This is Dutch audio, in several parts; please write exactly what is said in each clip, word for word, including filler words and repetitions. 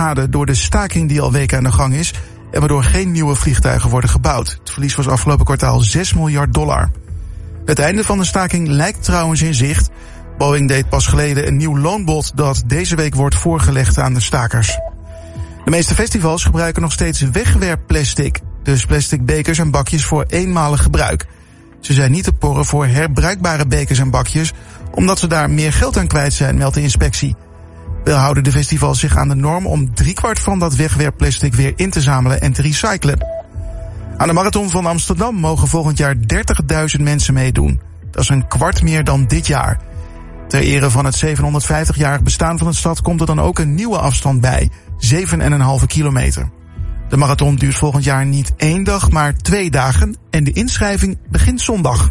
schade door de staking die al weken aan de gang is en waardoor geen nieuwe vliegtuigen worden gebouwd. Het verlies was afgelopen kwartaal zes miljard dollar. Het einde van de staking lijkt trouwens in zicht. Boeing deed pas geleden een nieuw loonbod dat deze week wordt voorgelegd aan de stakers. De meeste festivals gebruiken nog steeds wegwerpplastic, dus plastic bekers en bakjes voor eenmalig gebruik. Ze zijn niet te porren voor herbruikbare bekers en bakjes, omdat ze daar meer geld aan kwijt zijn, meldt de inspectie. Wel houden de festivals zich aan de norm om driekwart van dat wegwerpplastic weer in te zamelen en te recyclen. Aan de Marathon van Amsterdam mogen volgend jaar dertigduizend mensen meedoen. Dat is een kwart meer dan dit jaar. Ter ere van het zevenhonderdvijftig-jarig bestaan van de stad komt er dan ook een nieuwe afstand bij, zeven komma vijf kilometer. De marathon duurt volgend jaar niet één dag, maar twee dagen en de inschrijving begint zondag.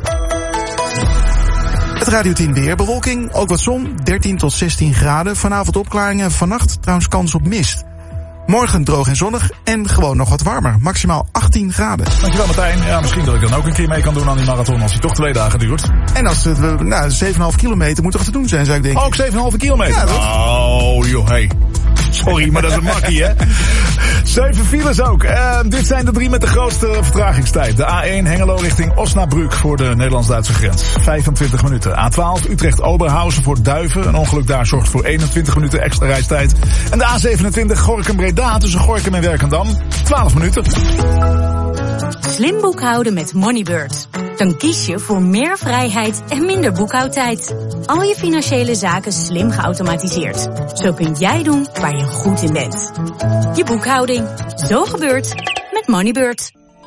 Het Radio tien weer. Bewolking, ook wat zon, dertien tot zestien graden. Vanavond opklaringen, vannacht trouwens kans op mist. Morgen droog en zonnig en gewoon nog wat warmer. Maximaal achttien graden. Dankjewel Martijn. Ja, misschien dat ik dan ook een keer mee kan doen aan die marathon als hij toch twee dagen duurt. En als het, nou, zeven komma vijf kilometer moet toch te doen zijn, zou ik denken. Ook zeven komma vijf kilometer? Ja, toch? Oh, joh, hey. Sorry, maar dat is een makkie, hè? Zeven files ook. Uh, dit zijn de drie met de grootste vertragingstijd. De A één Hengelo richting Osnabrück voor de Nederlands-Duitse grens. vijfentwintig minuten. A twaalf Utrecht-Oberhausen voor Duiven. Een ongeluk daar zorgt voor eenentwintig minuten extra reistijd. En de A zevenentwintig Gorinchem-Breda tussen Gorinchem en Werkendam. twaalf minuten. Slim boekhouden met Moneybird. Dan kies je voor meer vrijheid en minder boekhoudtijd. Al je financiële zaken slim geautomatiseerd. Zo kun jij doen waar je goed in bent. Je boekhouding. Zo gebeurt met Moneybird.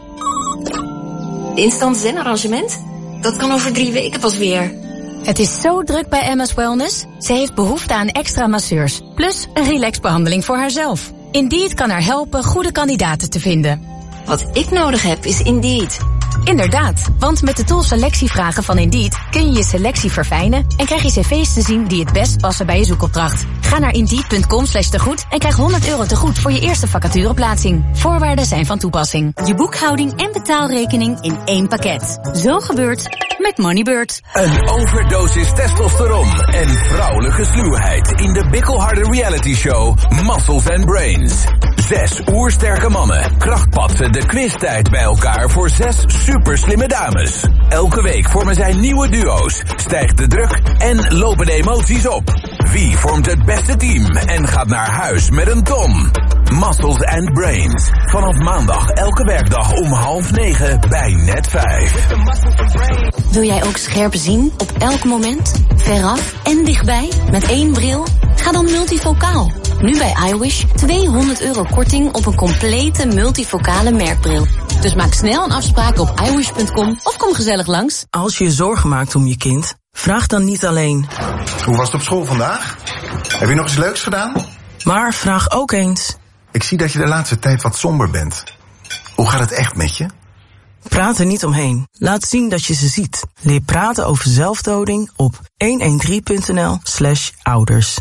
Instant zen-arrangement? Dat kan over drie weken pas weer. Het is zo druk bij M S Wellness. Ze heeft behoefte aan extra masseurs. Plus een relaxbehandeling voor haarzelf. Indeed kan haar helpen goede kandidaten te vinden. Wat ik nodig heb is Indeed. Inderdaad, want met de tool selectievragen van Indeed kun je je selectie verfijnen en krijg je cv's te zien die het best passen bij je zoekopdracht. Ga naar indeed.com slash tegoed en krijg honderd euro tegoed voor je eerste vacatureplaatsing. Voorwaarden zijn van toepassing. Je boekhouding en betaalrekening in één pakket. Zo gebeurt met Moneybird. Een overdosis testosteron en vrouwelijke sluwheid in de bikkelharde reality show Muscles and Brains. Zes oersterke mannen krachtpatsen de quiztijd bij elkaar voor zes superslimme dames. Elke week vormen zij nieuwe duo's, stijgt de druk en lopen de emoties op. Wie vormt het beste team en gaat naar huis met een ton? Muscles and Brains. Vanaf maandag elke werkdag om half negen bij Net vijf. Wil jij ook scherp zien op elk moment? Veraf en dichtbij? Met één bril? Ga dan multifocaal. Nu bij iWish tweehonderd euro korting op een complete multifocale merkbril. Dus maak snel een afspraak op iwish punt com of kom gezellig langs. Als je je zorgen maakt om je kind, vraag dan niet alleen. Hoe was het op school vandaag? Heb je nog iets leuks gedaan? Maar vraag ook eens. Ik zie dat je de laatste tijd wat somber bent. Hoe gaat het echt met je? Praat er niet omheen. Laat zien dat je ze ziet. Leer praten over zelfdoding op honderddertien.nl slash ouders.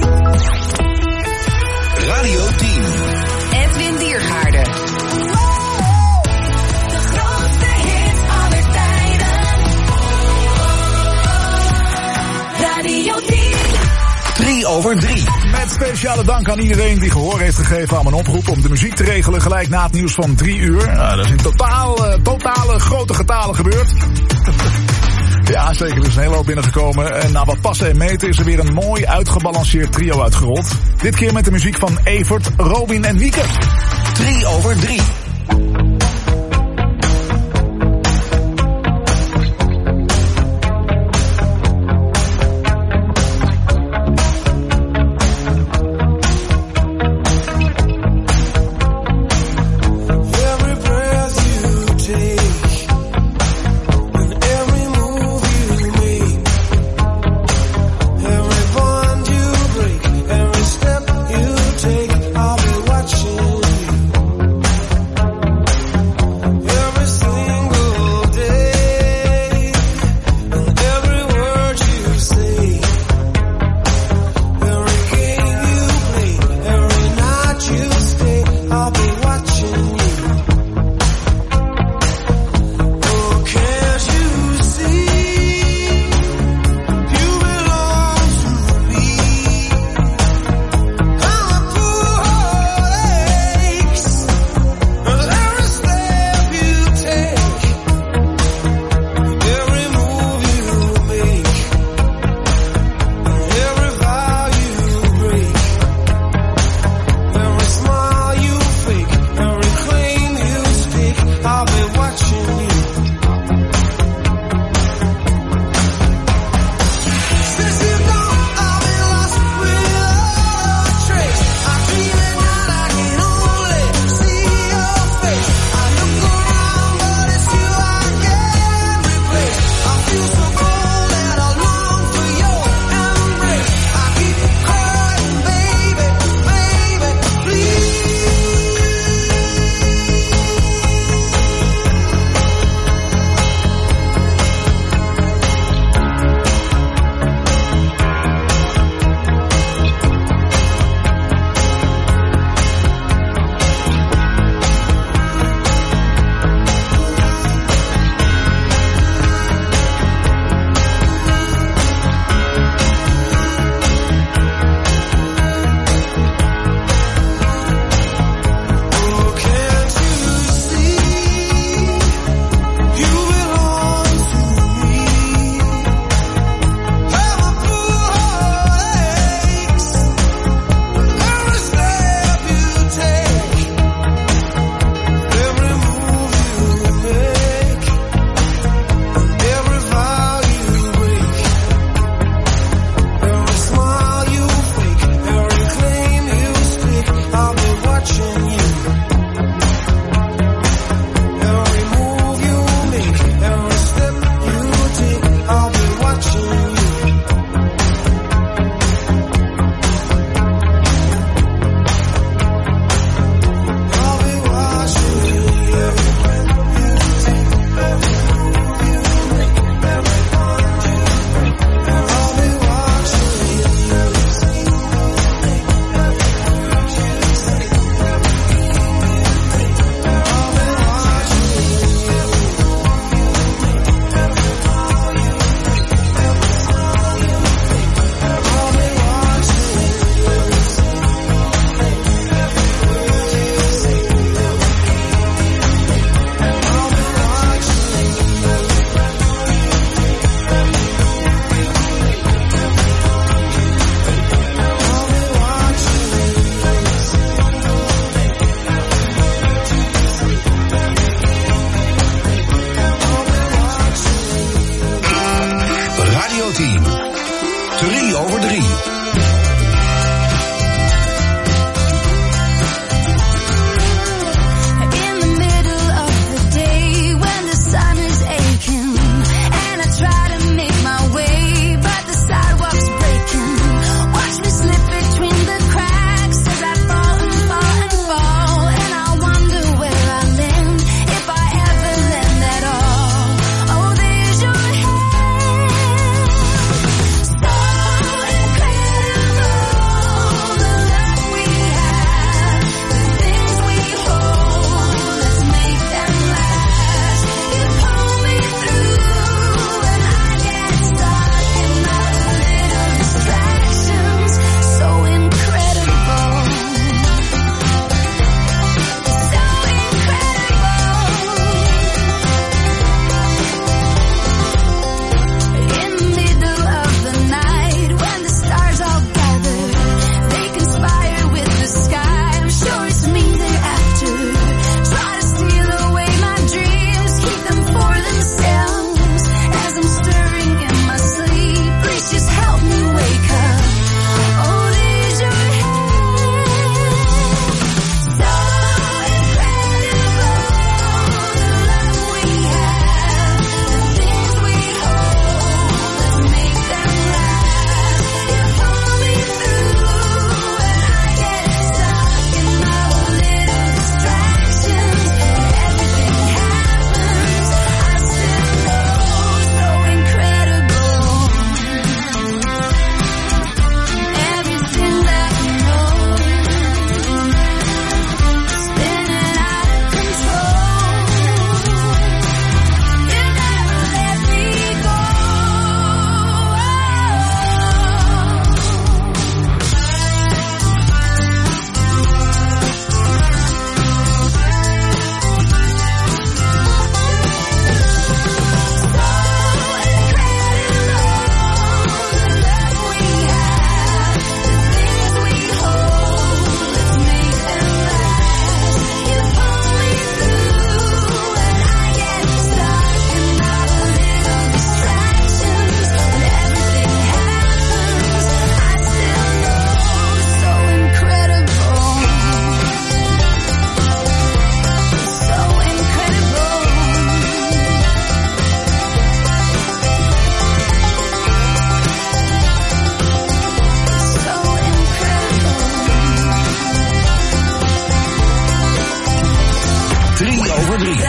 Radio tien. Edwin Diergaarde. De grootste hit aller tijden. Radio tien. drie over drie. Met speciale dank aan iedereen die gehoor heeft gegeven aan mijn oproep om de muziek te regelen gelijk na het nieuws van drie uur. Nou, dat is in totaal, uh, totale grote getalen gebeurd. Ja, zeker. Er is een hele hoop binnengekomen. En na wat passen en meten is er weer een mooi uitgebalanceerd trio uitgerold. Dit keer met de muziek van Evert, Robin en Wieke. drie over drie.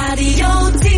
Radio tien.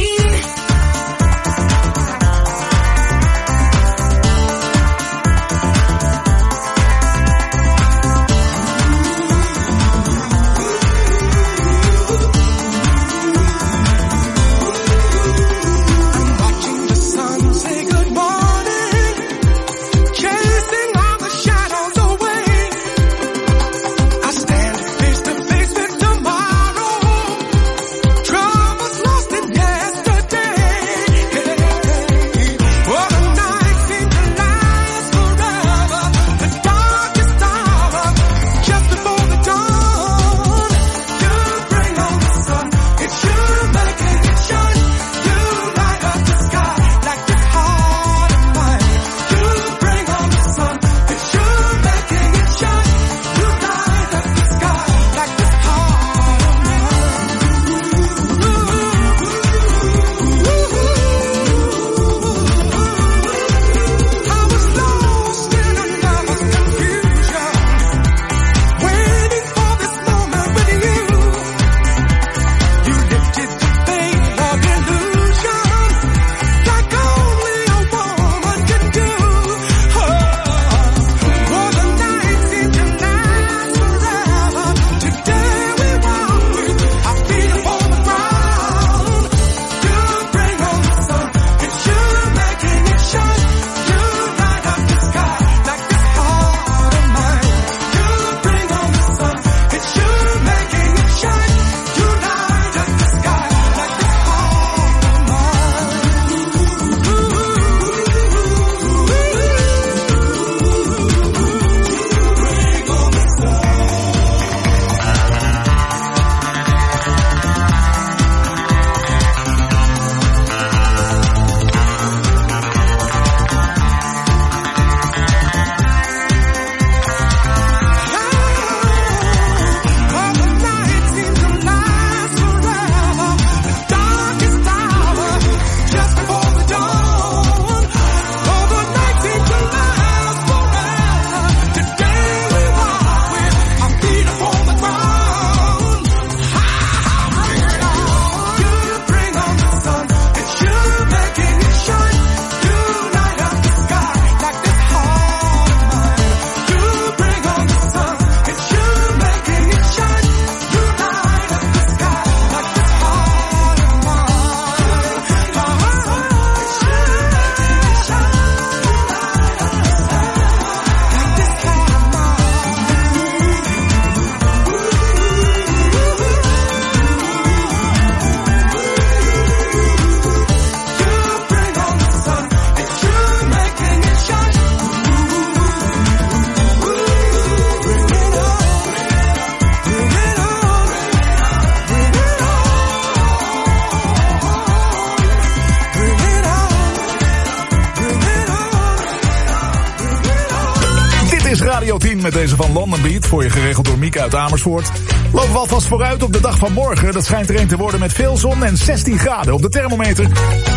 Radio tien met deze van London Beat, voor je geregeld door Mieke uit Amersfoort. Lopen we alvast vooruit op de dag van morgen. Dat schijnt er een te worden met veel zon en zestien graden op de thermometer.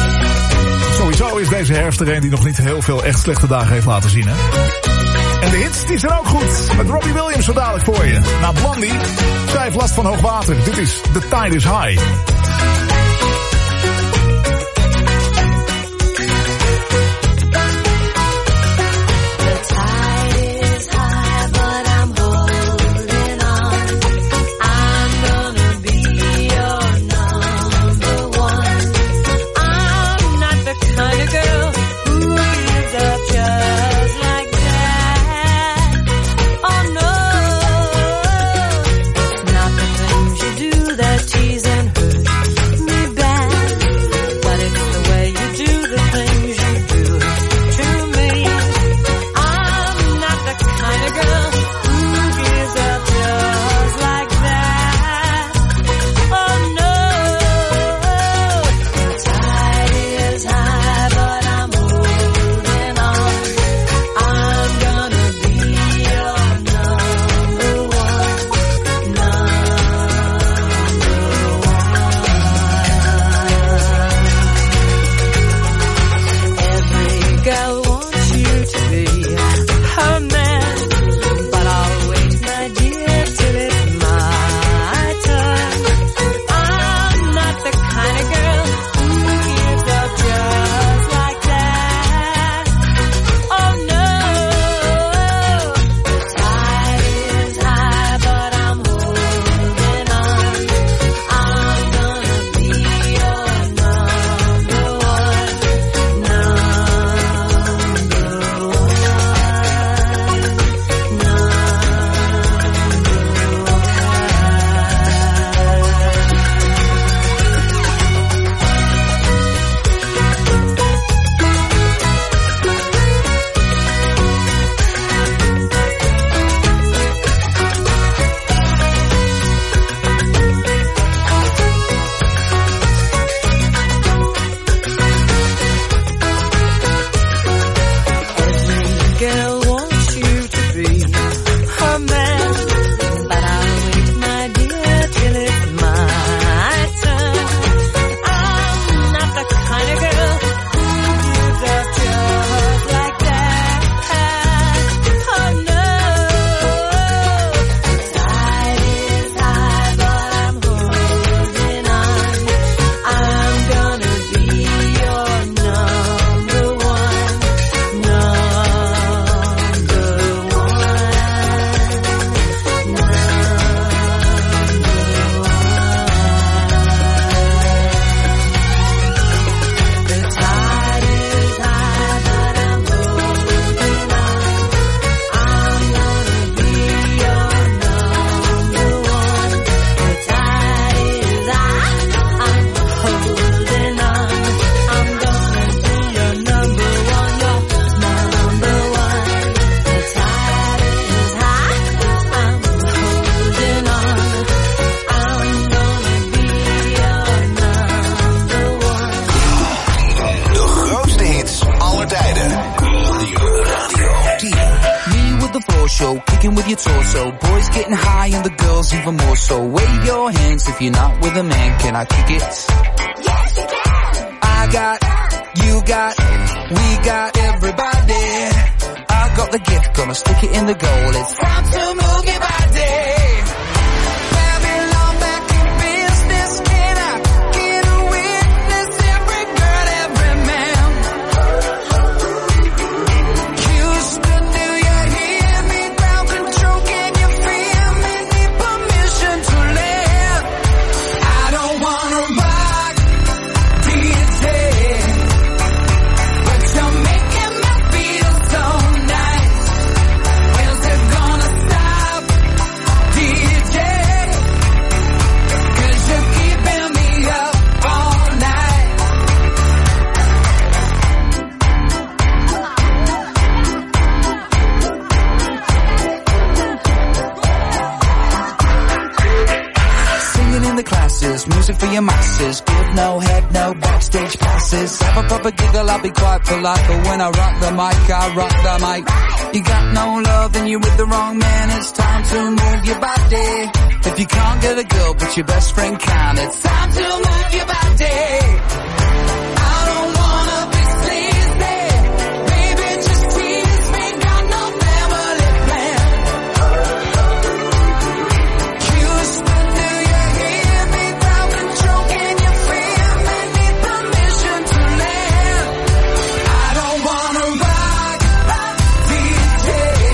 Sowieso is deze herfst er een die nog niet heel veel echt slechte dagen heeft laten zien, hè? En de hits die zijn ook goed. Met Robbie Williams zo dadelijk voor je. Na Blondie, zij heeft last van hoog water. Dit is The Tide is High. That tease and hurt kicking with your torso. Boys getting high and the girls even more so. Wave your hands if you're not with a man. Can I kick it? Yes, you can. I got, you got, we got everybody. I got the gift, gonna stick it in the goal. It's time to move your body. Babylon back in business. Can I get a witness? Every girl, every man. Houston, do you hear me? Ground control, can you feel me? Need permission to live. I don't wanna rock D J, but you're making me feel so nice. When's it gonna stop, D J? 'Cause you're keeping me up all night. Singing in the classes, music for your masses. Give no head, no backstage passes. Have a proper giggle, I'll be quite polite. But when I rock the mic, I rock the mic. You got no love and you're with the wrong man. It's time to move your body. If you can't get a girl, but your best friend can. It's time to move your body. I don't wanna be sleazy. Baby, just tease me. Got no family plan. Houston, do you hear me? Ground control, can you feel me? Need permission to land. I don't wanna rock D J,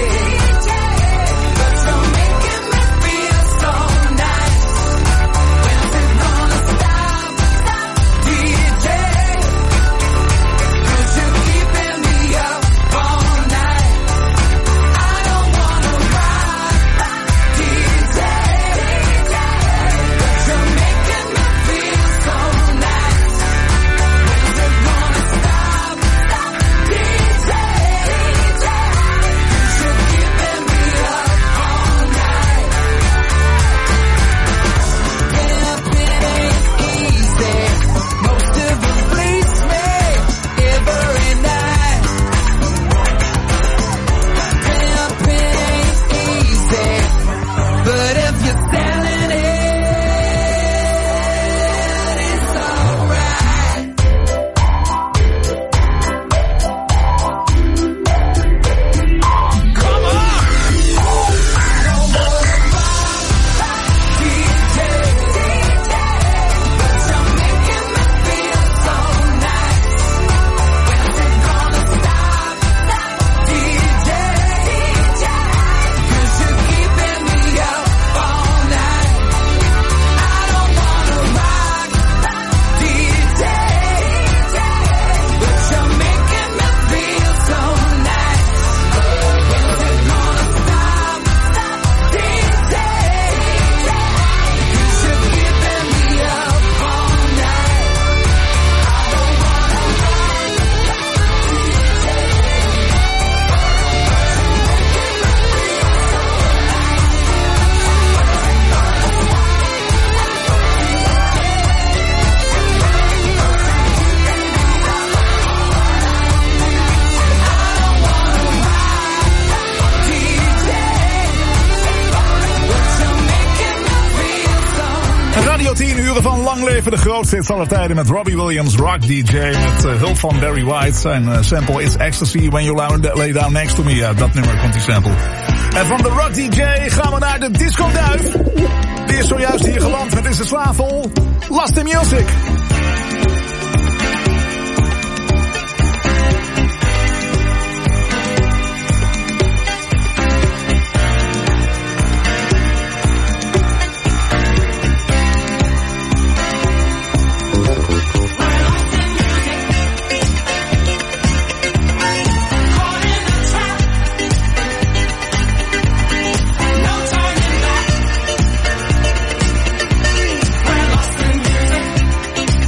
but you're making me feel so nice. When's it gonna stop, D J? 'Cause you're keeping me up all night. I don't wanna rock D J, but you're making me feel so nice. When's it gonna stop, D J? 'Cause you're keeping me up all night. Pimping ain't easy. Most of it fleets me every night. Pimping ain't easy, but if you're selling it, it's alright. Come on! I don't wanna rock D J, but you're making me feel so nice. When's it gonna stop, D J? 'Cause you're keeping me up all night. I don't wanna rock D J, but you're making me feel so nice. When's it gonna stop, D J? 'Cause you're keeping me up all night. I don't wanna rock D J, but you're making me feel so nice. Radio tien uren van lang leven de grootste hits aller tijden met Robbie Williams, Rock D J, met uh, hulp van Barry White. Zijn uh, sample It's Ecstasy When You Lay Lay Down Next To Me. Ja, dat nummer komt die sample. En van de Rock D J gaan we naar de Disco Duif. Die is zojuist hier geland met in zijn slavel Last in Music. No turning back. We're lost in music.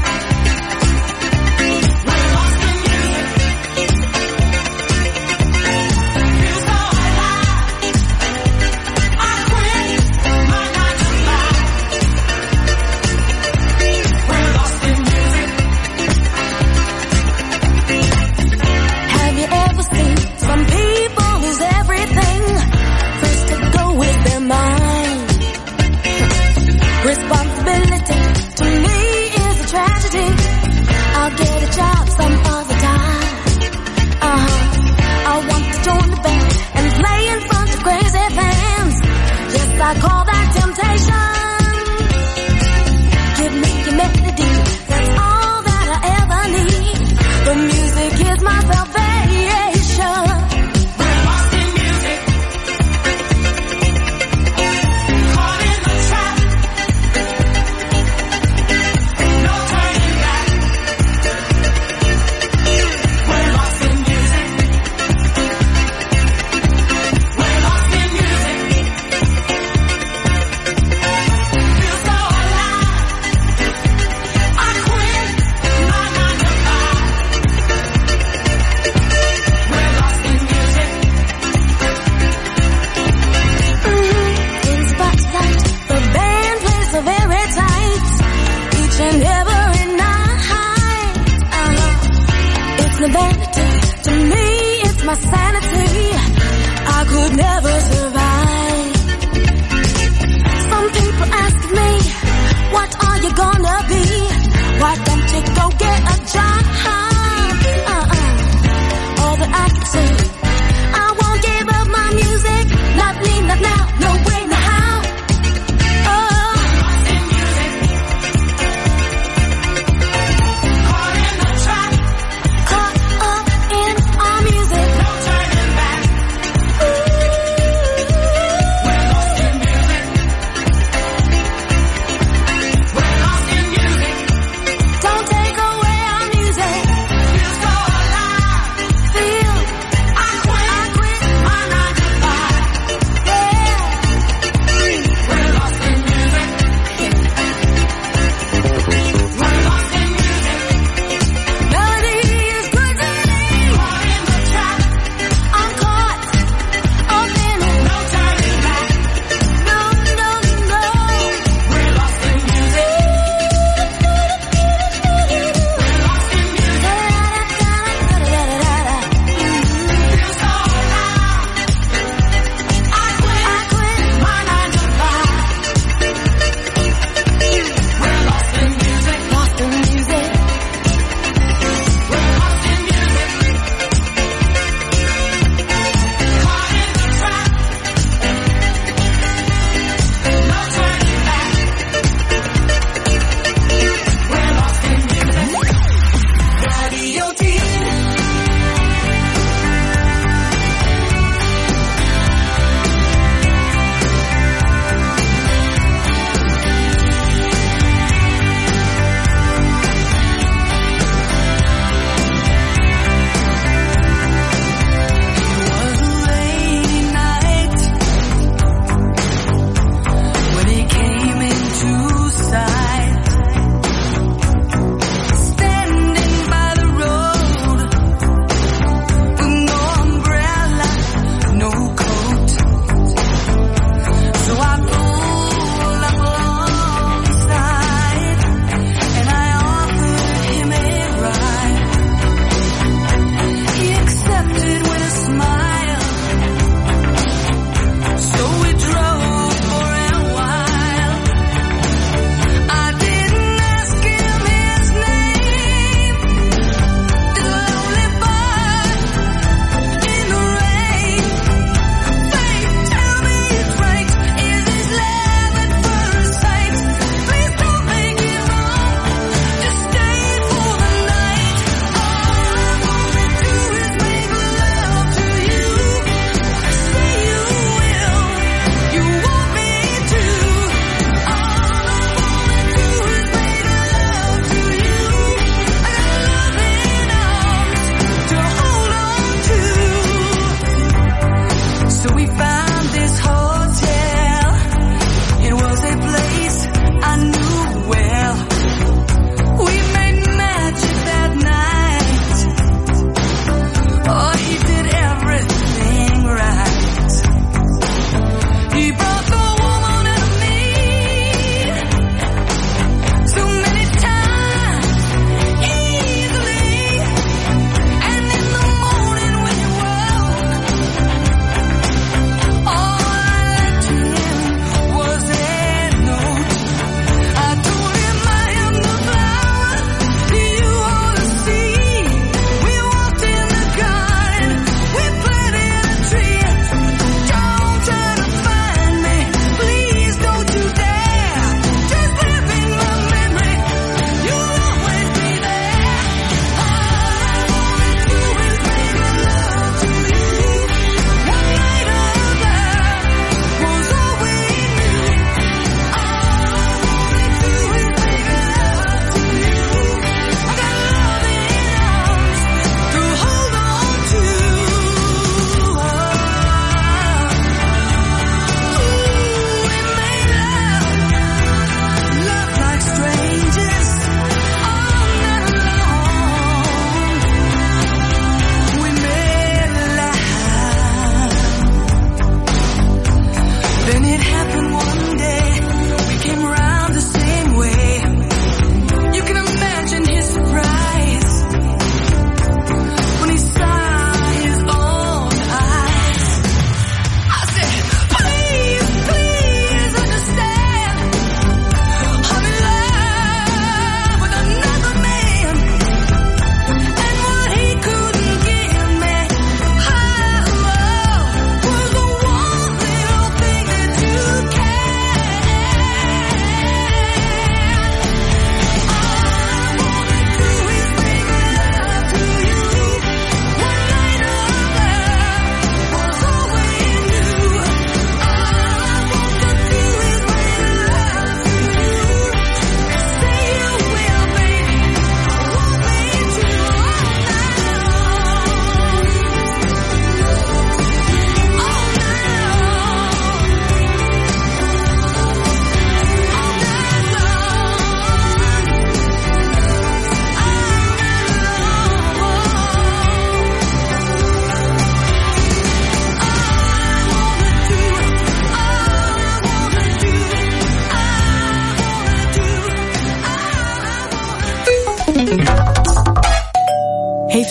you gonna be? Why don't you go get a job? Uh-uh. All that I can say, I won't give up my music. Not me, not now, no way, no how. Oh. Caught in the trap, caught up in our music. No turning back. Ooh. We're lost in music. We're lost in music. Don't take away our music.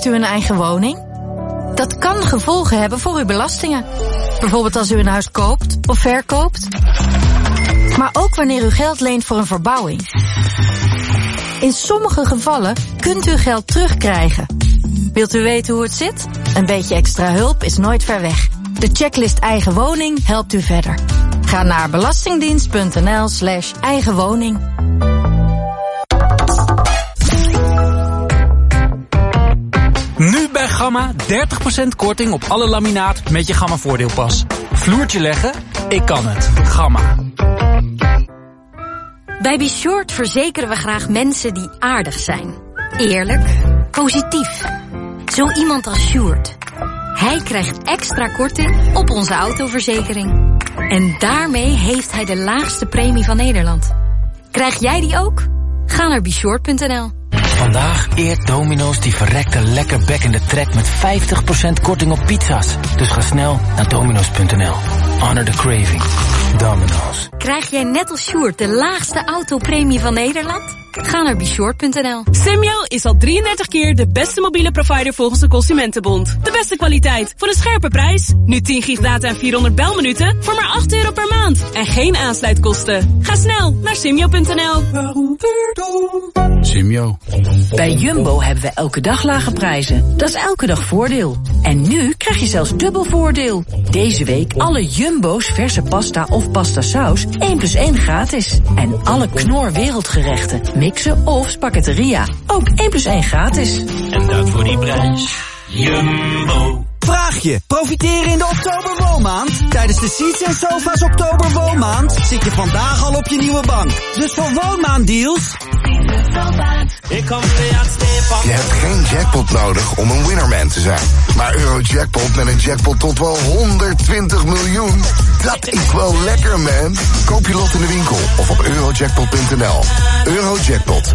Heeft u een eigen woning? Dat kan gevolgen hebben voor uw belastingen. Bijvoorbeeld als u een huis koopt of verkoopt. Maar ook wanneer u geld leent voor een verbouwing. In sommige gevallen kunt u geld terugkrijgen. Wilt u weten hoe het zit? Een beetje extra hulp is nooit ver weg. De checklist Eigen Woning helpt u verder. Ga naar belastingdienst.nl slash eigen woning. Nu bij Gamma dertig procent korting op alle laminaat met je Gamma voordeelpas. Vloertje leggen? Ik kan het. Gamma. Bij Be Short verzekeren we graag mensen die aardig zijn. Eerlijk, positief. Zo iemand als Sjoerd. Hij krijgt extra korting op onze autoverzekering. En daarmee heeft hij de laagste premie van Nederland. Krijg jij die ook? Ga naar be short punt n l. Vandaag eert Domino's die verrekte lekkerbekkende trek met vijftig procent korting op pizza's. Dus ga snel naar domino's punt n l. Honor the craving. Domino's. Krijg jij net als Sjoerd de laagste autopremie van Nederland? Ga naar be short punt n l. Simyo is al drieëndertig keer de beste mobiele provider volgens de Consumentenbond. De beste kwaliteit voor een scherpe prijs. Nu tien gig data en vierhonderd belminuten voor maar acht euro per maand. En geen aansluitkosten. Ga snel naar simyo punt n l. Simyo. Bij Jumbo hebben we elke dag lage prijzen. Dat is elke dag voordeel. En nu krijg je zelfs dubbel voordeel. Deze week alle Jumbo's verse pasta of pasta saus één plus één gratis. En alle Knor wereldgerechten, mixen of spaghetteria ook één plus één gratis. En dat voor die prijs. Jumbo. Vraagje. Profiteren in de oktoberwoonmaand? Tijdens de Seats en Sofa's oktoberwoonmaand zit je vandaag al op je nieuwe bank. Dus voor woonmaanddeals... Je hebt geen jackpot nodig om een winnerman te zijn. Maar Eurojackpot met een jackpot tot wel honderdtwintig miljoen. Dat is wel lekker, man. Koop je lot in de winkel of op eurojackpot punt n l. Eurojackpot.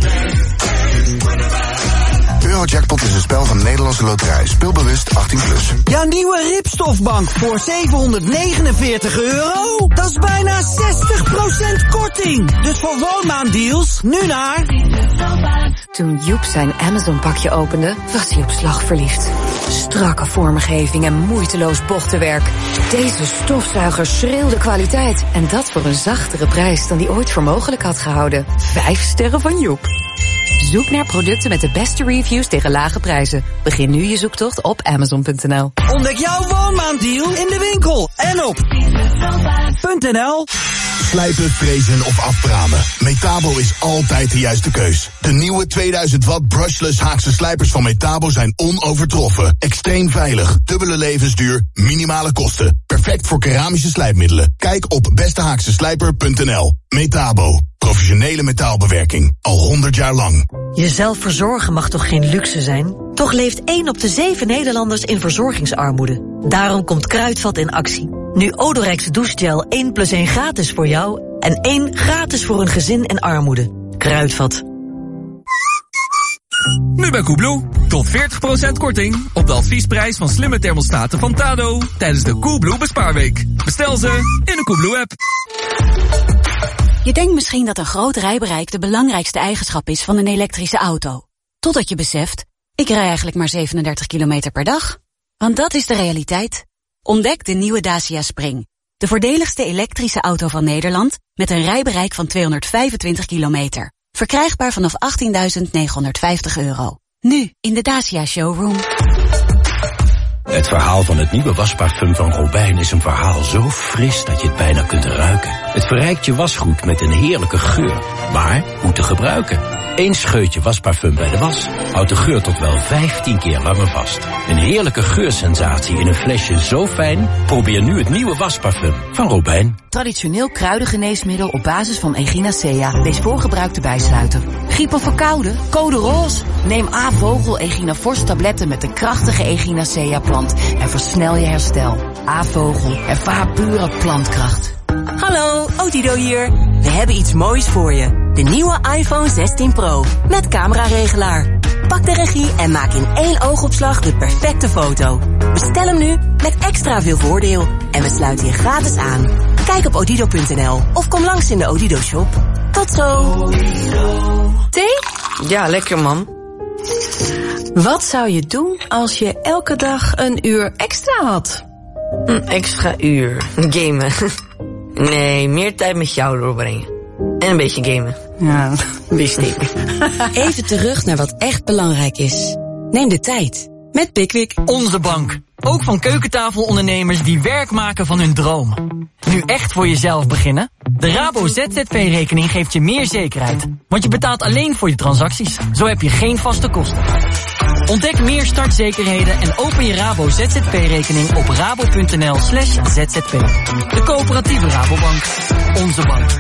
Eurojackpot is een spel van de Nederlandse Loterij. Speelbewust achttien plus. Jouw nieuwe Ripstofbank voor zevenhonderdnegenenveertig euro? Dat is bijna zestig procent korting. Dus voor woonmaanddeals, nu naar... Toen Joep zijn Amazon-pakje opende, was hij op slag verliefd. Strakke vormgeving en moeiteloos bochtenwerk. Deze stofzuiger schreeuwde kwaliteit. En dat voor een zachtere prijs dan hij ooit voor mogelijk had gehouden. Vijf sterren van Joep. Zoek naar producten met de beste reviews tegen lage prijzen. Begin nu je zoektocht op amazon punt n l. Ontdek jouw woonmaanddeal in de winkel en op .nl. Slijpen, frezen of afbramen. Metabo is altijd de juiste keus. De nieuwe tweeduizend watt brushless Haagse slijpers van Metabo zijn onovertroffen. Extreem veilig, dubbele levensduur, minimale kosten. Perfect voor keramische slijpmiddelen. Kijk op beste haagse slijper punt n l. Metabo. Professionele metaalbewerking. Al honderd jaar lang. Jezelf verzorgen mag toch geen luxe zijn? Toch leeft één op de zeven Nederlanders in verzorgingsarmoede. Daarom komt Kruidvat in actie. Nu Odorex douchegel één plus één gratis voor jou en één gratis voor een gezin in armoede. Kruidvat. Nu bij Coolblue. Tot veertig procent korting op de adviesprijs van slimme thermostaten van Tado tijdens de Coolblue Bespaarweek. Bestel ze in de Coolblue-app. Je denkt misschien dat een groot rijbereik de belangrijkste eigenschap is van een elektrische auto. Totdat je beseft, ik rij eigenlijk maar zevenendertig kilometer per dag. Want dat is de realiteit. Ontdek de nieuwe Dacia Spring. De voordeligste elektrische auto van Nederland met een rijbereik van tweehonderdvijfentwintig kilometer. Verkrijgbaar vanaf achttienduizend negenhonderdvijftig euro. Nu in de Dacia Showroom. Het verhaal van het nieuwe wasparfum van Robijn is een verhaal zo fris dat je het bijna kunt ruiken. Het verrijkt je wasgoed met een heerlijke geur. Maar hoe te gebruiken? Eén scheutje wasparfum bij de was houdt de geur tot wel vijftien keer langer vast. Een heerlijke geursensatie in een flesje zo fijn? Probeer nu het nieuwe wasparfum van Robijn. Traditioneel kruidengeneesmiddel op basis van Echinacea. Lees voorgebruikte bijsluiter. Griep of verkouden? Code roze. Neem A-vogel Echinafors tabletten met de krachtige Echinacea-plant. En versnel je herstel. A-vogel. Ervaar pure plantkracht. Hallo, Otido hier. We hebben iets moois voor je. De nieuwe iPhone zestien Pro. Met cameraregelaar. Pak de regie en maak in één oogopslag de perfecte foto. Bestel hem nu met extra veel voordeel. En we sluiten je gratis aan. Kijk op odido punt n l of kom langs in de Odido shop. Tot zo. Thee? Ja, lekker man. Wat zou je doen als je elke dag een uur extra had? Een extra uur. Gamen. Nee, meer tijd met jou doorbrengen. En een beetje gamen. Ja, wist ik. Even terug naar wat echt belangrijk is. Neem de tijd. Met Pickwick. Onze bank. Ook van keukentafelondernemers die werk maken van hun droom. Nu echt voor jezelf beginnen? De Rabo Z Z P-rekening geeft je meer zekerheid. Want je betaalt alleen voor je transacties. Zo heb je geen vaste kosten. Ontdek meer startzekerheden en open je Rabo Z Z P-rekening op rabo.nl slash zzp. De coöperatieve Rabobank. Onze bank.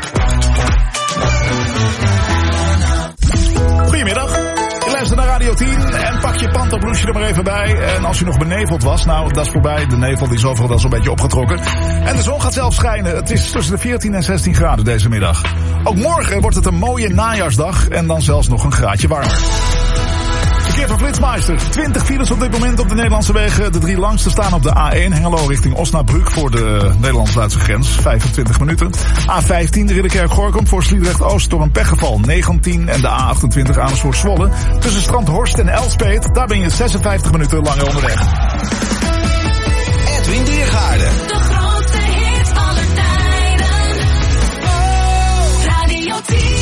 Goedemiddag. Je luistert naar Radio tien en pak je panterbloesje er maar even bij. En als je nog beneveld was, nou, dat is voorbij. De nevel die is overal wel zo'n beetje opgetrokken. En de zon gaat zelf schijnen. Het is tussen de veertien en zestien graden deze middag. Ook morgen wordt het een mooie najaarsdag en dan zelfs nog een graadje warmer. Verkeer van Flitsmeister. twintig files op dit moment op de Nederlandse wegen. De drie langste staan op de A één Hengelo richting Osnabrück voor de Nederlands-Duitse grens. vijfentwintig minuten. A vijftien Ridderkerk-Gorkum voor Sliedrecht-Oost door een pechgeval negentien. En de A achtentwintig Amersfoort-Zwolle. Tussen Strandhorst en Elspeet. Daar ben je zesenvijftig minuten langer onderweg. Edwin Diergaarde. De grootste hits aller tijden. Oh, Radio tien.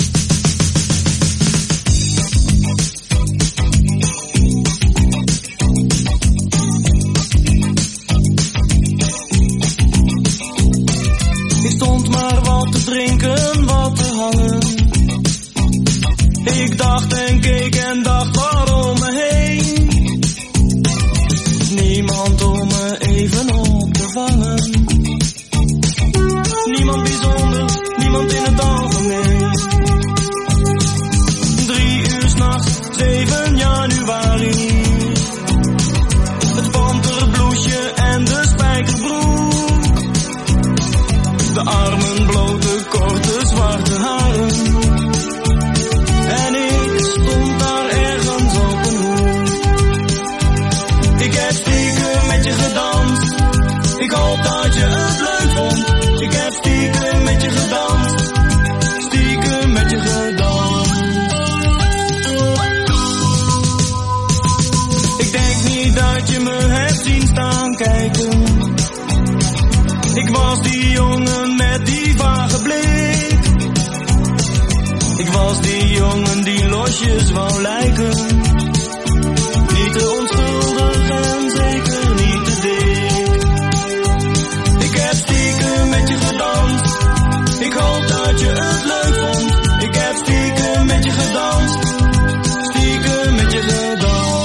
Ik stond maar wat te drinken, wat te hangen. Ik dacht en keek en dacht waarom me heen. Niemand om me even op te vangen. Niemand bijzonder, niemand in het algemeen. Drie uur 's nachts, zeven januari. Het panterbloesje en de spijkerbroek. De armen blote, korte, zwarte haren. En ik stond daar ergens op een hoek. Ik heb stiekem met je gedanst. Ik hoop dat je het leuk vond. Ik heb stiekem met je gedanst. Stiekem met je gedanst. Ik denk niet dat je me hebt zien staan kijken. Ik was die jongen met die vage blik. Ik was die jongen die losjes wou lijken. Niet te onschuldig en zeker niet te dik. Ik heb stiekem met je gedanst. Ik hoop dat je het leuk vond. Ik heb stiekem met je gedanst. Stiekem met je gedanst.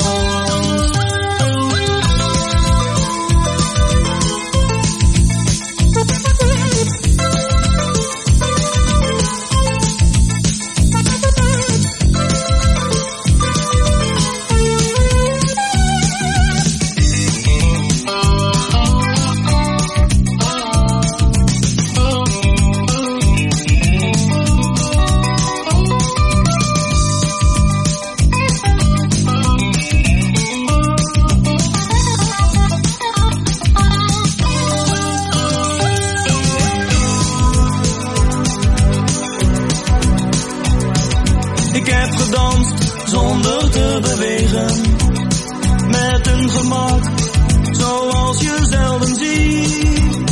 Ik heb gedanst zonder te bewegen. Met een gemak zoals je zelden ziet.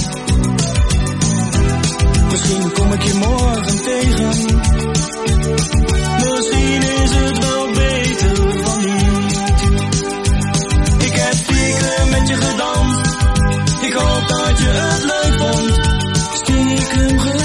Misschien kom ik je morgen tegen. Misschien is het wel beter van niet. Ik heb stiekem met je gedanst. Ik hoop dat je het leuk vond. Stiekem gedanst.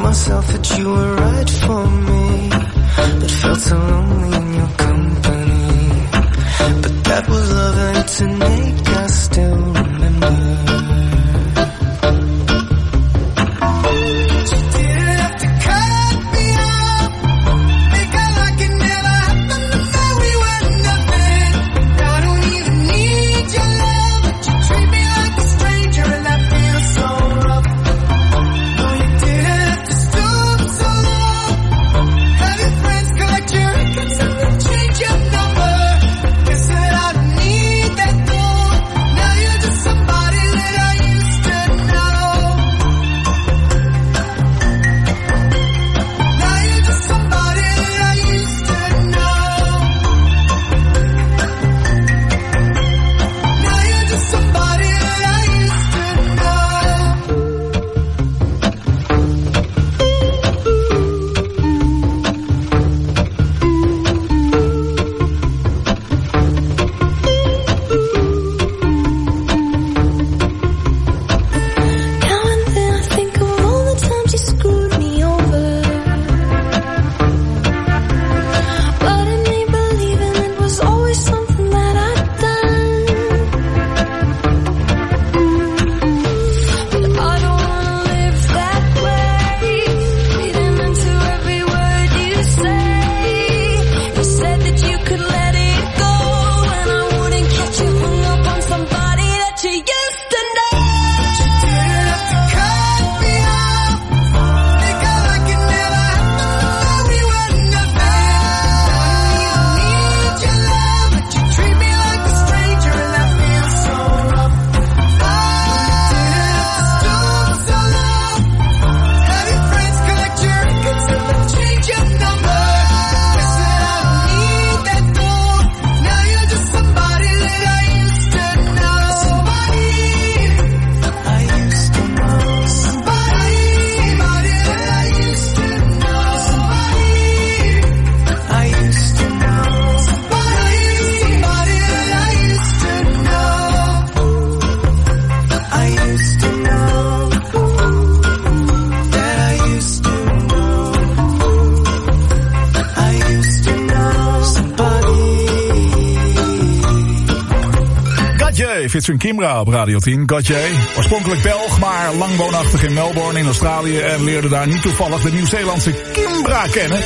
myself that you were right for me, but felt so lonely in your company. But that was love and tonight I still remember. Featuring Kimbra op Radio tien. Gautier, oorspronkelijk Belg, maar lang woonachtig in Melbourne in Australië en leerde daar niet toevallig de Nieuw-Zeelandse Kimbra kennen.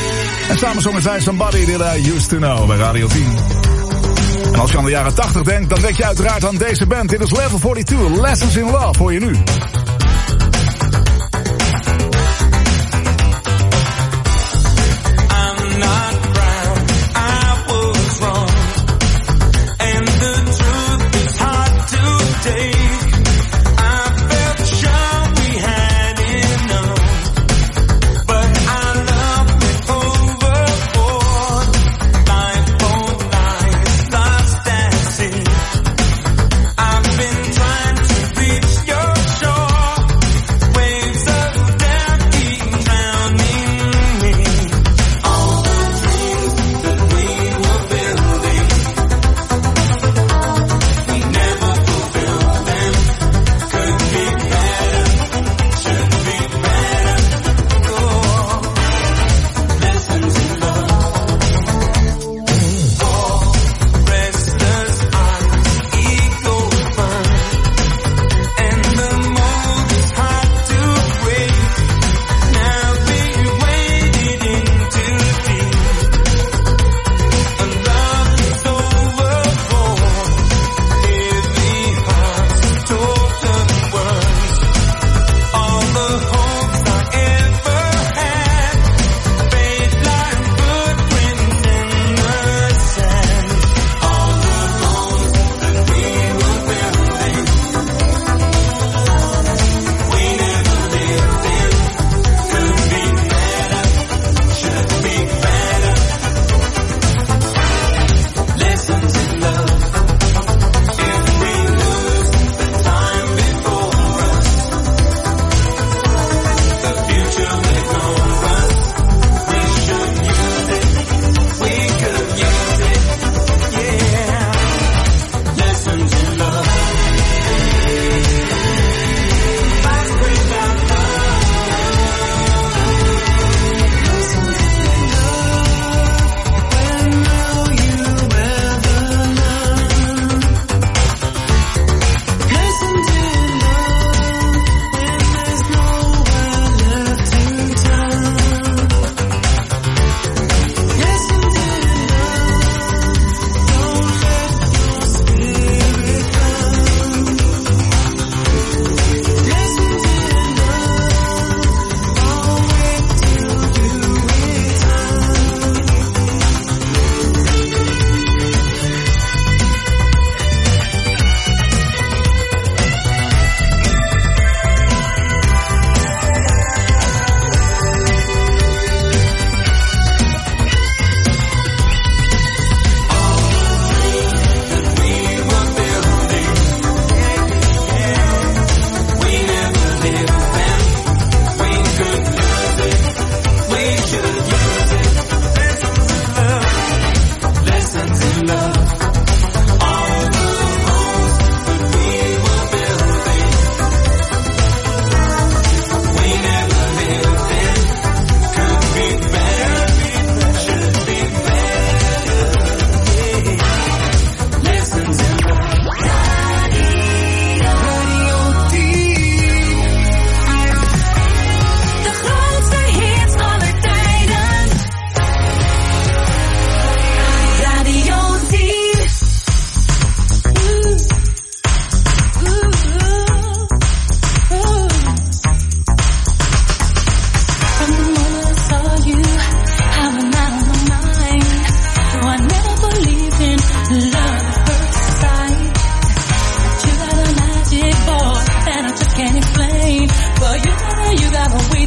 En samen zongen zij Somebody That I Used To Know bij Radio tien. En als je aan de jaren tachtig denkt, dan denk je uiteraard aan deze band. Dit is Level tweeënveertig, Lessons in Love, hoor je nu. I've been trying to reach your shore.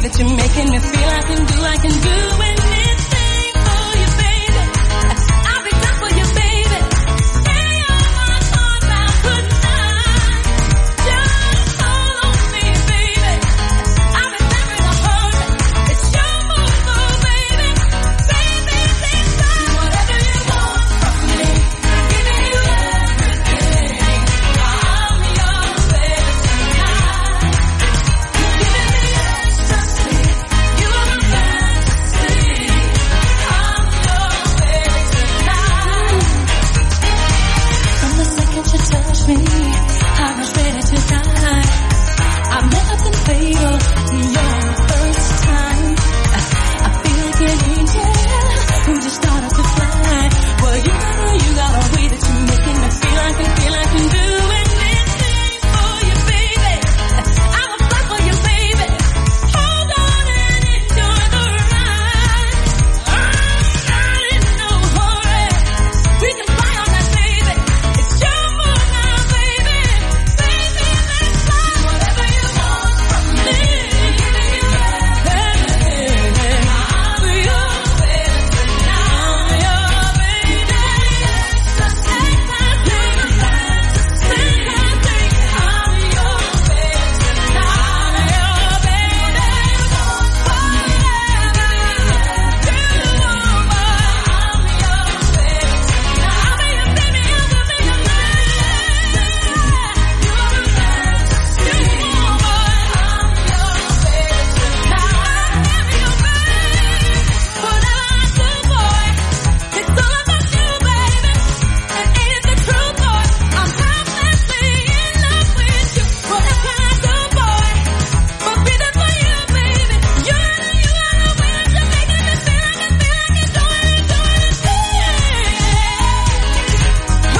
that you're making me feel I can do, I can do anything for you, baby. I'll be down for you, baby. Stay on my thoughts out good night. Just hold on me, baby. I'll be there in a hurry. It's your move, baby. Baby, please do whatever you want from me. I'm giving you everything. I'm your baby tonight. You're giving me ecstasy. You are my fantasy. I'm your baby tonight. From the second you touched me, I was ready to die. I've never been fatal. You're the first time. I feel like an angel who just started to fly. Well, you got a, you got a way that you're making me feel I can feel I can do anything for you, baby. I'm a fly for you, baby. Hold on and enjoy the ride. I'm not in no hurry. We can fly on that, baby. It's your move now, baby. Baby, let's fly. Whatever you want from me. Giving you everything. I'm your baby tonight. I'm your baby. Ecstasy. You're my fantasy. I'm your baby tonight. I'm your baby. Whatever you want, but I'm your baby tonight. I'll be your baby. I will be your man. You're my fantasy. I'm your baby tonight. Whatever I do, boy, it's all about you, baby. And ain't it the truth, boy? I'm helplessly in love with you. What else can I do, boy? But be there for you, baby. You gotta, you gotta win. You're making me feel like I feel like it's doing it, doing it, doing it. Oh,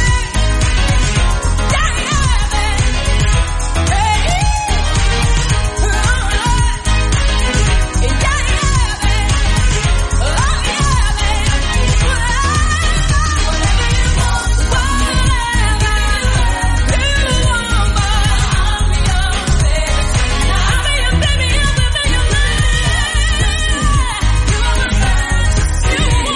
yeah, yeah, baby. Hey, oh, yeah, yeah, baby. Oh, yeah, baby. Whatever you want, whatever you want, but I'm your baby tonight. I'll be your baby, I will be your man. You are my fantasy, but I'm your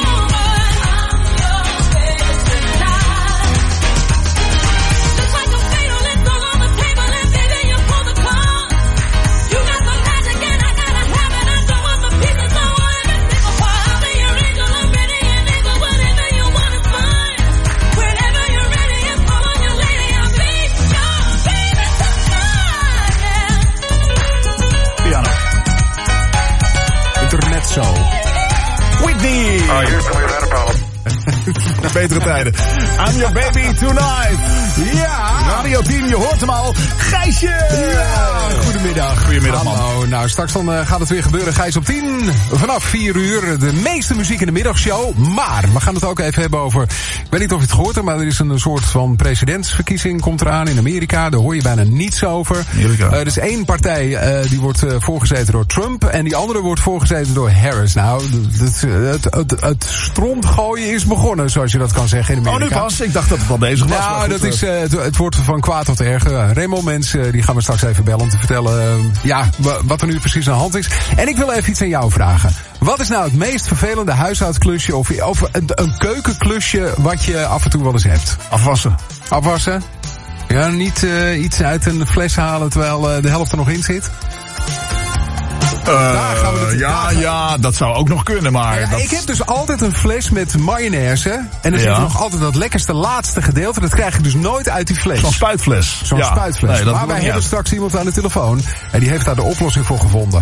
baby tonight. Looks like a fatal, it's all on the table, and baby, you pull the card. You got the magic, and I gotta have it. I don't want the pieces, I want every single part. I'll be your angel, I'm ready and able. Whatever you want is fine. Whenever you're ready, and fall on your lady, I'll be your baby tonight. Piano. Intermezzo. Whitney. Oh, here's some of that problem. Betere tijden. I'm your baby tonight. Ja. Radio tien, je hoort hem al. Gijsje. Ja, goedemiddag. Goedemiddag, man. Hallo. Nou, straks dan uh, gaat het weer gebeuren. Gijs op tien. Vanaf vier uur. De meeste muziek in de middagshow. Maar we gaan het ook even hebben over... Ik weet niet of je het gehoord hebt, maar er is een soort van presidentsverkiezing komt eraan in Amerika. Daar hoor je bijna niets over. Uh, er is één partij uh, die wordt uh, voorgezeten door Trump. En die andere wordt voorgezeten door Harris. Nou, het, het, het, het strontgooien is begonnen, zoals je dat kan zeggen in Amerika. Oh, nu pas. Ik dacht dat het wel bezig was. Nou, dat is, uh, het, het wordt van kwaad tot erger. Uh, Raymond Mens, uh, die gaan we straks even bellen om te vertellen uh, ja, wat er nu precies aan de hand is. En ik wil even iets aan jou vragen. Wat is nou het meest vervelende huishoudklusje of, of een, een keukenklusje wat je af en toe wel eens hebt? Afwassen. Afwassen? Ja, niet uh, iets uit een fles halen terwijl uh, de helft er nog in zit? Uh, gaan we het, ja, ja, dat zou ook nog kunnen, maar... Ja, dat... Ik heb dus altijd een fles met mayonaise. En dan ja. zit er nog altijd dat lekkerste laatste gedeelte. Dat krijg ik dus nooit uit die fles. Zo'n spuitfles. Zo'n ja. spuitfles. Nee, maar wij hebben uit. straks iemand aan de telefoon. En die heeft daar de oplossing voor gevonden.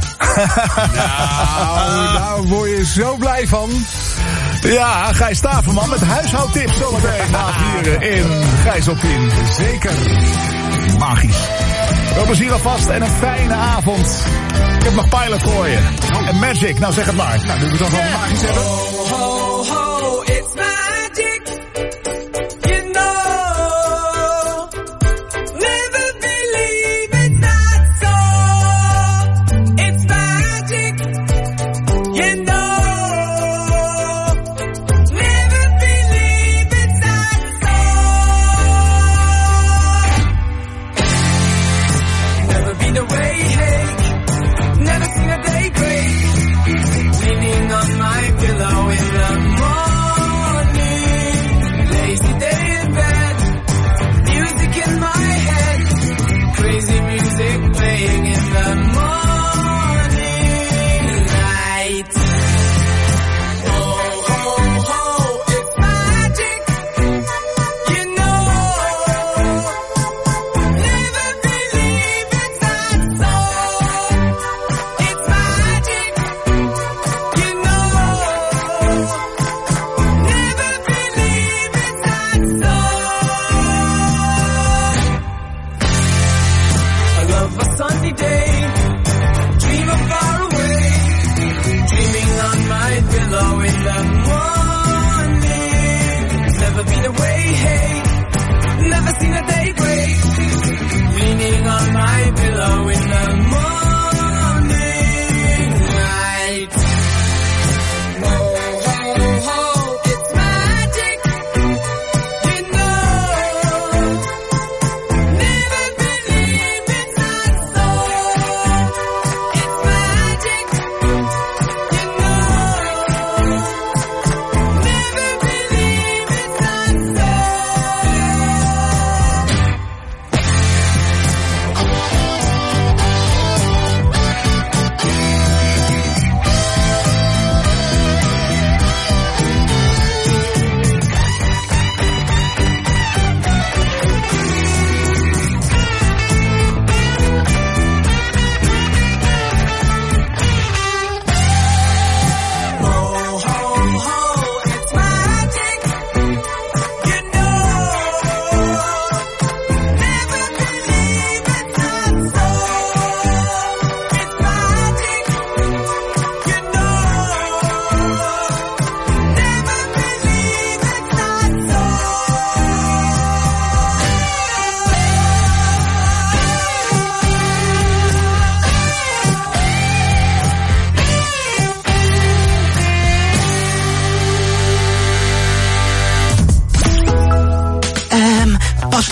nou, daar word je zo blij van. Ja, Gijs Staverman met huishoudtips zometeen na vieren in Gijs op tien. Zeker. Magisch. Veel plezier alvast en een fijne avond. Ik heb nog Pilot voor je. En Magic, nou zeg het maar. Nou, nu we het dan yeah. wel magisch hebben. Ho, ho, ho, it's magic. You know. Never believe it's not so. It's magic. You know. Never believe it's not so. Never been away, hey. Never seen a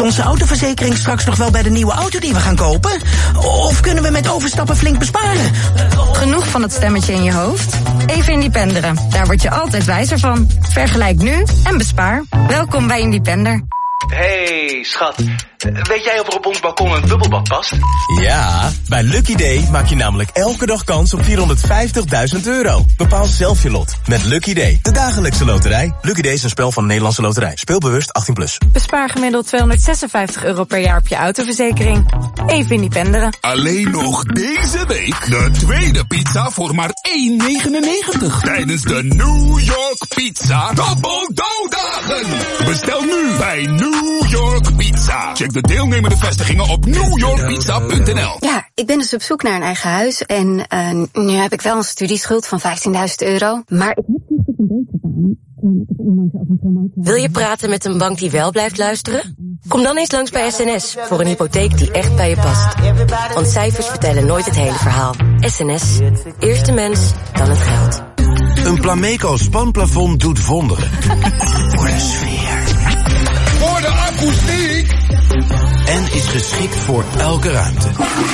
onze autoverzekering straks nog wel bij de nieuwe auto die we gaan kopen? Of kunnen we met overstappen flink besparen? Genoeg van het stemmetje in je hoofd? Even Independeren. Daar word je altijd wijzer van. Vergelijk nu en bespaar. Welkom bij Independer. Hey, schat. Weet jij of er op ons balkon een bubbelbad past? Ja, bij Lucky Day maak je namelijk elke dag kans op vierhonderdvijftigduizend euro. Bepaal zelf je lot met Lucky Day, de dagelijkse loterij. Lucky Day is een spel van de Nederlandse Loterij. Speel bewust achttien plus. Bespaar gemiddeld tweehonderdzesenvijftig euro per jaar op je autoverzekering. Even Independeren. Alleen nog deze week de tweede pizza voor maar één negenennegentig. Tijdens de New York Pizza Double Dough Dagen. Bestel nu bij New York Pizza. Check de deelnemende vestigingen op new york pizza punt n l. Ja, ik ben dus op zoek naar een eigen huis. En uh, nu heb ik wel een studieschuld van vijftienduizend euro. Maar ik heb dus op een beetje gedaan. Wil je praten met een bank die wel blijft luisteren? Kom dan eens langs bij S N S voor een hypotheek die echt bij je past. Want cijfers vertellen nooit het hele verhaal. S N S, eerst de mens, dan het geld. Een Plameco spanplafond doet wonderen. Voor de sfeer. Voor de akoestiek. En is geschikt voor elke ruimte.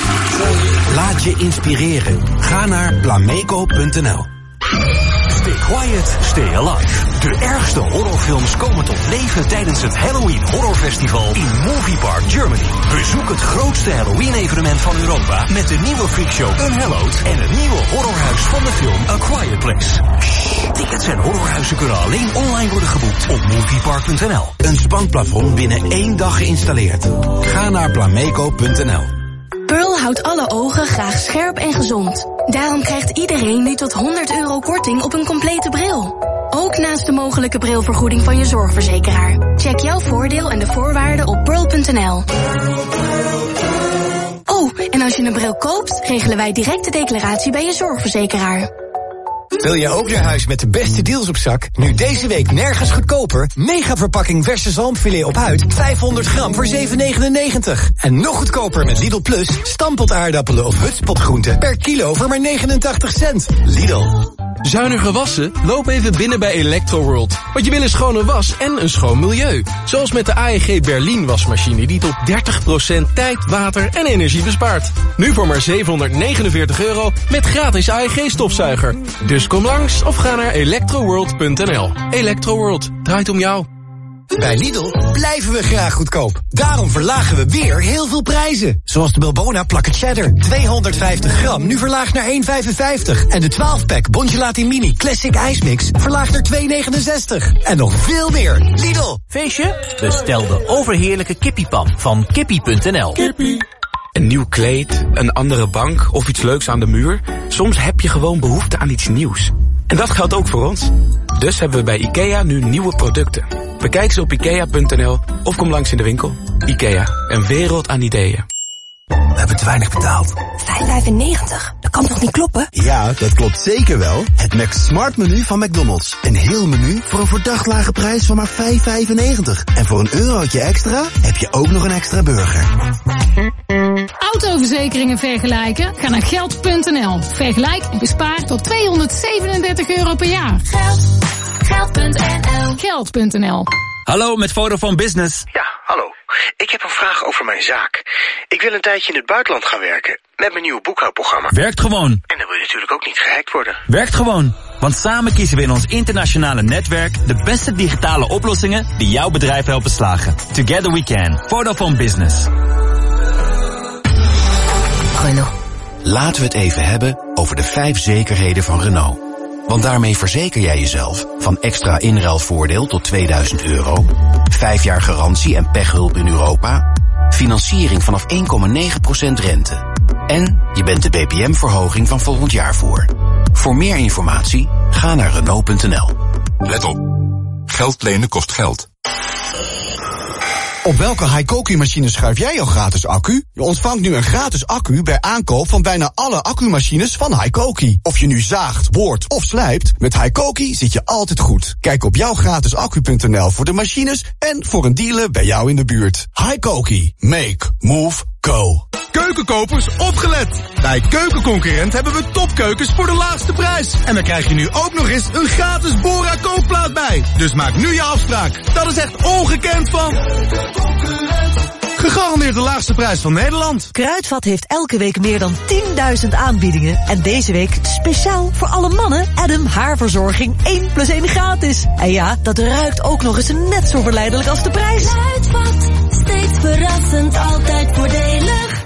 Laat je inspireren. Ga naar plameco punt n l. Stay quiet, stay alive. De ergste horrorfilms komen tot leven tijdens het Halloween Horror Festival in Movie Park Germany. Bezoek het grootste Halloween-evenement van Europa met de nieuwe freakshow Unhallowed en het nieuwe horrorhuis van de film A Quiet Place. Shh, tickets en horrorhuizen kunnen alleen online worden geboekt op moviepark punt n l. Een spanplafond binnen één dag geïnstalleerd. Ga naar plameco punt n l. Pearl houdt alle ogen graag scherp en gezond. Daarom krijgt iedereen nu tot honderd euro korting op een complete bril. Ook naast de mogelijke brilvergoeding van je zorgverzekeraar. Check jouw voordeel en de voorwaarden op pearl punt n l. Oh, en als je een bril koopt, regelen wij direct de declaratie bij je zorgverzekeraar. Wil je ook naar huis met de beste deals op zak? Nu deze week nergens goedkoper. Mega verpakking verse zalmfilet op huid. vijfhonderd gram voor zeven negenennegentig. En nog goedkoper met Lidl Plus. Stampot aardappelen of hutspotgroenten per kilo voor maar negenentachtig cent. Lidl. Zuiniger wassen? Loop even binnen bij Electroworld. Want je wil een schone was en een schoon milieu. Zoals met de A E G Berlin wasmachine die tot dertig procent tijd, water en energie bespaart. Nu voor maar zevenhonderdnegenenveertig euro met gratis A E G stofzuiger. Dus kom langs of ga naar electroworld punt n l. Electroworld, draait om jou. Bij Lidl blijven we graag goedkoop. Daarom verlagen we weer heel veel prijzen. Zoals de Bilbona plakken cheddar. tweehonderdvijftig gram, nu verlaagd naar één vijfenvijftig. En de twaalf pack Bongelati Mini Classic IJsmix verlaagd naar twee negenenzestig. En nog veel meer. Lidl. Feestje? Bestel de overheerlijke kippiepan van kippie punt n l. Kippie. Een nieuw kleed, een andere bank of iets leuks aan de muur. Soms heb je gewoon behoefte aan iets nieuws. En dat geldt ook voor ons. Dus hebben we bij IKEA nu nieuwe producten. Bekijk ze op ikea punt n l of kom langs in de winkel. IKEA, een wereld aan ideeën. We hebben te weinig betaald. vijf vijfennegentig, dat kan toch niet kloppen? Ja, dat klopt zeker wel. Het Mac Smart menu van McDonald's. Een heel menu voor een verdacht lage prijs van maar vijf vijfennegentig. En voor een eurotje extra heb je ook nog een extra burger. Autoverzekeringen vergelijken? Ga naar geld punt n l. Vergelijk en bespaar tot tweehonderdzevenendertig euro per jaar. Geld. geld punt n l. geld punt n l. Hallo, met Vodafone Business. Ja, hallo. Ik heb een vraag over mijn zaak. Ik wil een tijdje in het buitenland gaan werken. Met mijn nieuwe boekhoudprogramma. Werkt gewoon. En dan wil je natuurlijk ook niet gehackt worden. Werkt gewoon. Want samen kiezen we in ons internationale netwerk de beste digitale oplossingen die jouw bedrijf helpen slagen. Together we can. Vodafone Business. Renault. Laten we het even hebben over de vijf zekerheden van Renault. Want daarmee verzeker jij jezelf van extra inruilvoordeel tot tweeduizend euro, vijf jaar garantie en pechhulp in Europa, financiering vanaf één komma negen procent rente. En je bent de B P M-verhoging van volgend jaar voor. Voor meer informatie, ga naar renault punt n l. Let op. Geld lenen kost geld. Op welke Hikoki-machine schuif jij jouw gratis accu? Je ontvangt nu een gratis accu bij aankoop van bijna alle accumachines van Hikoki. Of je nu zaagt, boort of slijpt, met Hikoki zit je altijd goed. Kijk op jouw gratis accu punt n l voor de machines en voor een dealer bij jou in de buurt. Hikoki. Make. Move. Co. Keukenkopers, opgelet! Bij Keukenconcurrent hebben we topkeukens voor de laagste prijs. En dan krijg je nu ook nog eens een gratis Bora kookplaat bij. Dus maak nu je afspraak. Dat is echt ongekend van... Gegarandeerd de laagste prijs van Nederland. Kruidvat heeft elke week meer dan tienduizend aanbiedingen. En deze week speciaal voor alle mannen Adam haarverzorging één plus één gratis. En ja, dat ruikt ook nog eens net zo verleidelijk als de prijs. Kruidvat, steeds verrassend, altijd voordelig.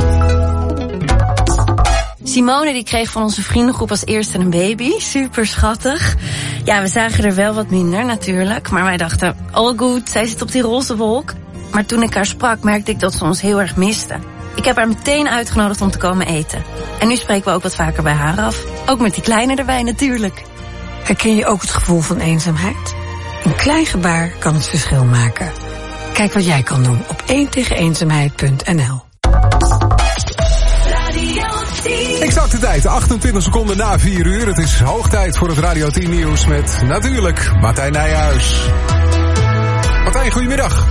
Simone die kreeg van onze vriendengroep als eerste een baby. Super schattig. Ja, we zagen er wel wat minder natuurlijk. Maar wij dachten, all good, zij zit op die roze wolk. Maar toen ik haar sprak, merkte ik dat ze ons heel erg miste. Ik heb haar meteen uitgenodigd om te komen eten. En nu spreken we ook wat vaker bij haar af. Ook met die kleine erbij natuurlijk. Herken je ook het gevoel van eenzaamheid? Een klein gebaar kan het verschil maken. Kijk wat jij kan doen op één tegen eenzaamheid punt n l. Exacte tijd, achtentwintig seconden na vier uur. Het is hoog tijd voor het Radio tien nieuws met natuurlijk Martijn Nijhuis. Martijn, goedemiddag.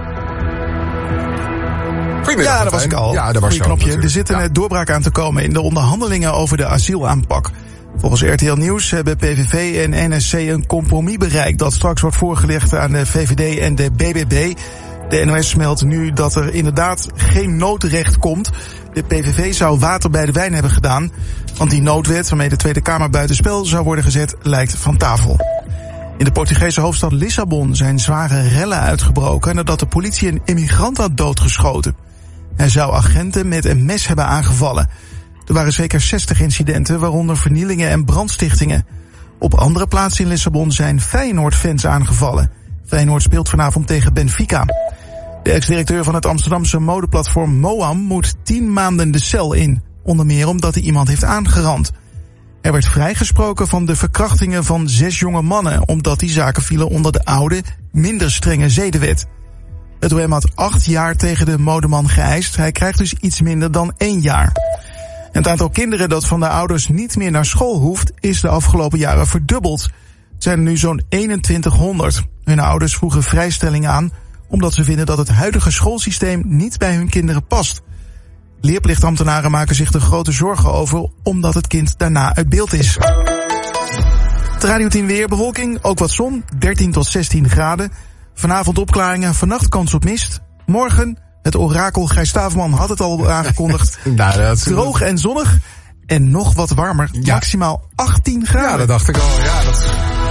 Ja, daar was ik al. Ja, daar was je knopje. al, er zit een ja. doorbraak aan te komen in de onderhandelingen over de asielaanpak. Volgens R T L Nieuws hebben P V V en N S C een compromis bereikt dat straks wordt voorgelegd aan de V V D en de B B B. De N O S meldt nu dat er inderdaad geen noodrecht komt. De P V V zou water bij de wijn hebben gedaan, want die noodwet waarmee de Tweede Kamer buitenspel zou worden gezet lijkt van tafel. In de Portugese hoofdstad Lissabon zijn zware rellen uitgebroken nadat de politie een immigrant had doodgeschoten. Hij zou agenten met een mes hebben aangevallen. Er waren zeker zestig incidenten, waaronder vernielingen en brandstichtingen. Op andere plaatsen in Lissabon zijn Feyenoord-fans aangevallen. Feyenoord speelt vanavond tegen Benfica. De ex-directeur van het Amsterdamse modeplatform Moam moet tien maanden de cel in. Onder meer omdat hij iemand heeft aangerand. Er werd vrijgesproken van de verkrachtingen van zes jonge mannen, omdat die zaken vielen onder de oude, minder strenge zedenwet. Het O M had acht jaar tegen de modeman geëist. Hij krijgt dus iets minder dan één jaar. Het aantal kinderen dat van de ouders niet meer naar school hoeft, is de afgelopen jaren verdubbeld. Het zijn er nu zo'n eenentwintighonderd. Hun ouders vroegen vrijstelling aan, omdat ze vinden dat het huidige schoolsysteem niet bij hun kinderen past. Leerplichtambtenaren maken zich er grote zorgen over, omdat het kind daarna uit beeld is. Het Radio tien weer, bewolking, ook wat zon, dertien tot zestien graden. Vanavond opklaringen, vannacht kans op mist. Morgen, het orakel Gijs Staverman had het al aangekondigd. nou, dat is... Droog en zonnig en nog wat warmer, ja. maximaal achttien graden. Ja, dat dacht ik al. Ja, dat...